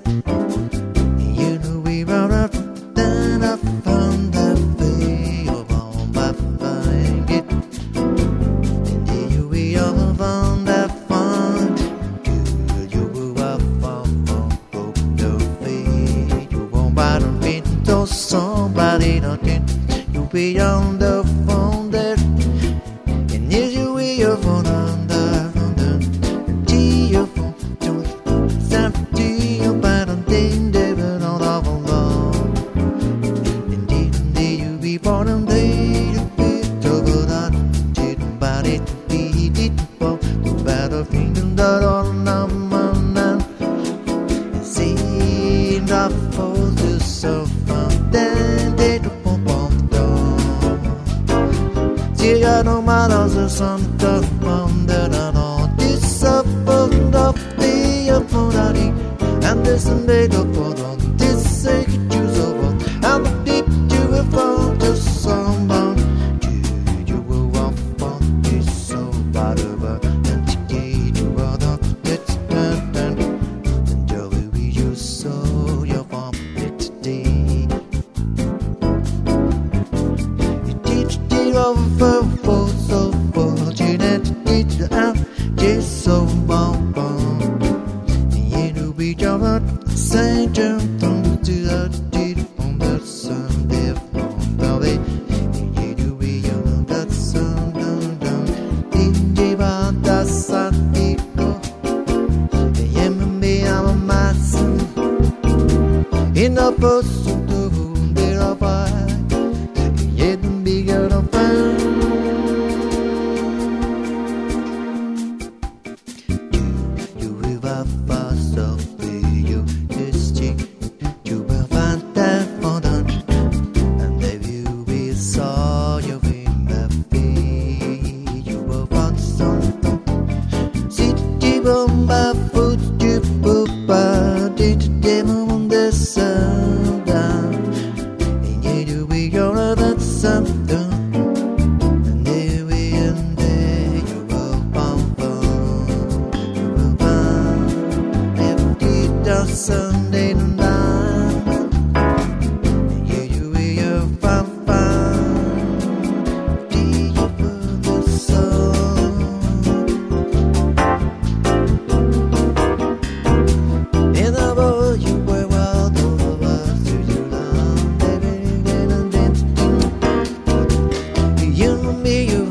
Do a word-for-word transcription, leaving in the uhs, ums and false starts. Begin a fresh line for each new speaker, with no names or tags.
You know we run up, then I found the way of all my find it. And you we all found that fun. You you will have fun for the way. You won't buy the window, somebody don't get. You be on the phone that. And yes, you will phone on the phone the telephone. Bottom day to fit over that didn't bad it be it for the better thing that on a man see that for the so fun then they to pump on down see I no matter the sun the fun that I know this up of the upon that and this made up on this sake choose over and the deep to a phone to someone you you will walk on this so bad over and today you are not let's turn turn and you will you so your farm it today you teach the over for so fortunate teach the out just so bon bon you know we jump Saint John from to the deed on the Sunday from the way you do we young that sun down down in the band that sun go the M B I'm a mason in a post to whom there are five yet bigger than fun you will have fast of you you will find that for the and if you will saw your in the feet you will find something city bomba food you poop did the demo on the sun down and you will your that something and there we and there you will find you will find empty the Sunday night you you will find find deep in the sun in the boy you were wild over to your land every day and then you know me you